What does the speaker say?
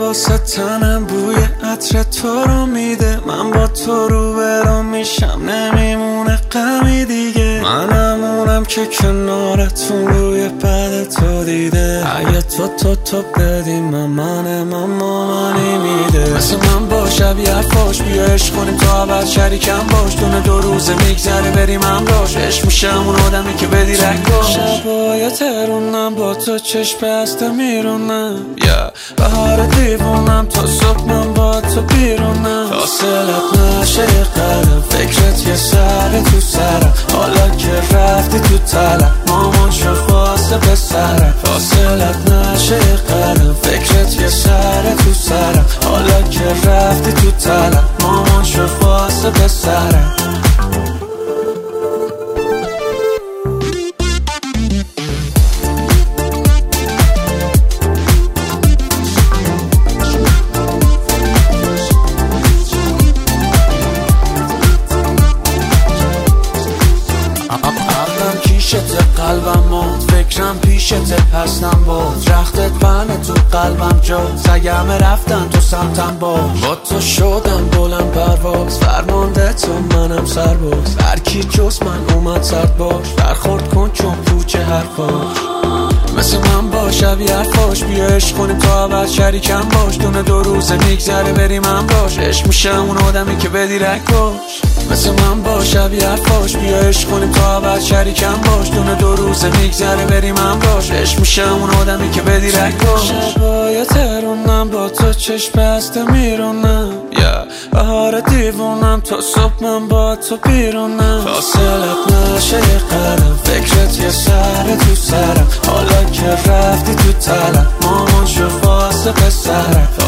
واسه تنم بوی عطر تو رو میده. من با تو رو برام میشم نمیمونه غمی دیگه. منم اونم که کنارتون روی بعد تو دیده. اگه تو بدی مامانی میده. مثل من باش شبیه حرفاش بیا عشق کنیم تا اول شریکم باش. دونه 2 روزه میگذره بریم همراش. عشق میشم اون آدمی که بدی رنگاش. شبای ترونم با تو چشم بسته میرونم. بهار دیوونم تا صبح من با تو بیرونم. فاصلت نشه قدم فکرت یه سر تو سرم. حالا که رفتی تو طلب مامان شو واسه پسرم. فاصلت نشه قدم فکرت یه سر تو سرم. حالا که رفتی تو طلب مامان شو واسه پسرم. قلبم مات فکرم پیشت هستم باز. رختت بنه تو قلبم جا سگم رفتن تو سمتم با تو شدم بلند پرواز. فرمانده تو منم سرباز. هر کی جز من اومد سرد باش. برخورد کن چون پوچه حرفاش. مثل من باش شبیه حرفاش بیا عشق کنیم تا اول شریکم باش. دونه 2 روزه میگذره بریم همراش. عشق میشم اون آدمی که بدی رنگاش. مثل من باش شبیه حرفاش بیا عشق کنیم تا اول شریکم باش. دونه 2 روزه میگذره بریم همراش. عشق میشم اون آدمی که بدی رنگاش. شبای ترونم با تو چشم بسته میرونم. بهار دیوونم تا صبح من با تو بیرونم. فاصلت نشه قدم فکرت یه سر تو سرم. حالا که رفتی تو طلب مامان شو واسه پسرم.